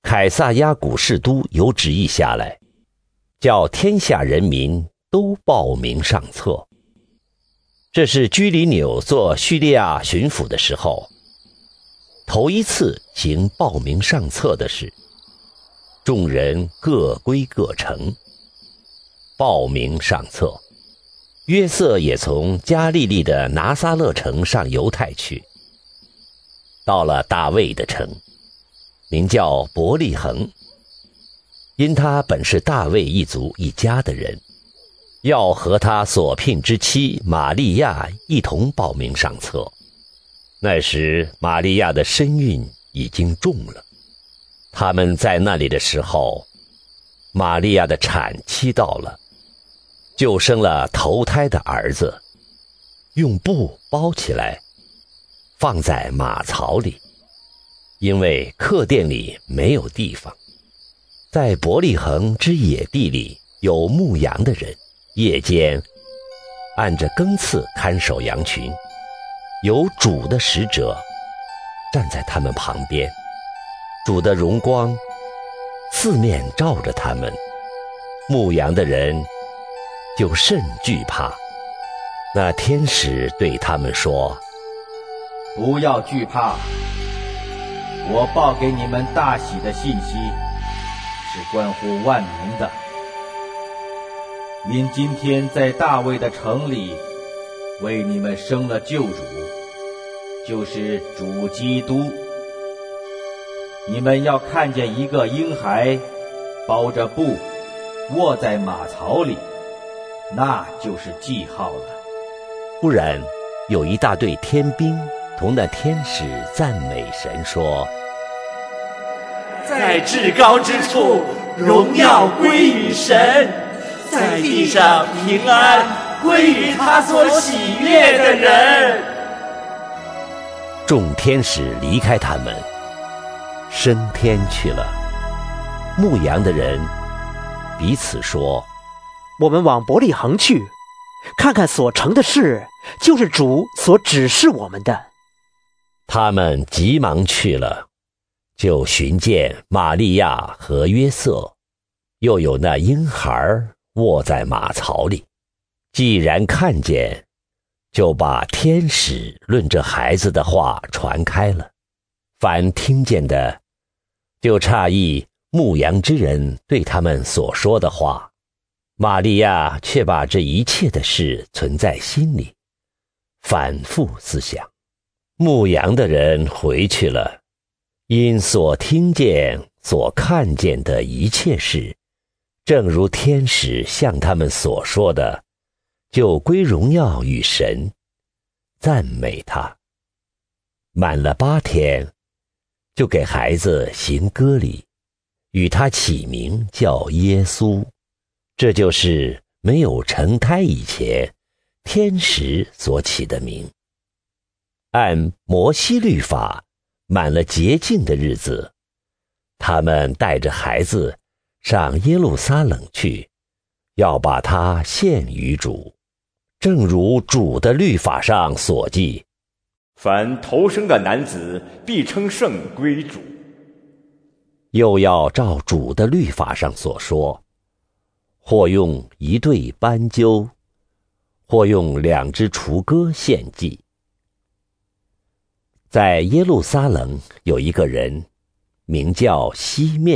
凯撒亚古士都有旨意下来，叫天下人民都报名上册。这是居里纽做叙利亚巡抚的时候头一次行报名上册的事。众人各归各城，报名上册。约瑟也从加利利的拿撒勒城上犹太去，到了大卫的城，名叫伯利恒，因他本是大卫一族一家的人，要和他所聘之妻玛利亚一同报名上册。那时玛利亚的身孕已经重了，他们在那里的时候，玛利亚的产期到了，就生了头胎的儿子，用布包起来，放在马槽里，因为客店里没有地方。在伯利恒之野地里有牧羊的人，夜间按着更次看守羊群，有主的使者站在他们旁边，主的荣光四面照着他们，牧羊的人就甚惧怕。那天使对他们说： 不要惧怕，我报给你们大喜的信息，是关乎万民的。因今天在大卫的城里为你们生了救主，就是主基督。你们要看见一个婴孩包着布卧在马槽里，那就是记号了。 忽然有一大队天兵同那天使赞美神说： 在至高之处荣耀归于神，在地上平安归于他所喜悦的人。 众天使离开他们，升天去了。牧羊的人彼此说： 我们往伯利恒去，看看所成的事，就是主所指示我们的。 他们急忙去了，就寻见玛利亚和约瑟，又有那婴孩卧在马槽里。既然看见，就把天使论这孩子的话传开了。凡听见的，就诧异牧羊之人对他们所说的话。玛利亚却把这一切的事存在心里，反复思想。牧羊的人回去了，因所听见所看见的一切事，正如天使向他们所说的，就归荣耀与神，赞美他。满了8天，就给孩子行割礼，与他起名叫耶稣。这就是没有成胎以前天使所起的名。按摩西律法，满了洁净的日子，他们带着孩子上耶路撒冷去，要把他献于主，正如主的律法上所记： 凡头生的男子必称圣归主。 又要照主的律法上所说，或用一对斑鸠，或用2只雏鸽献祭。在耶路撒冷有一个人，名叫西面。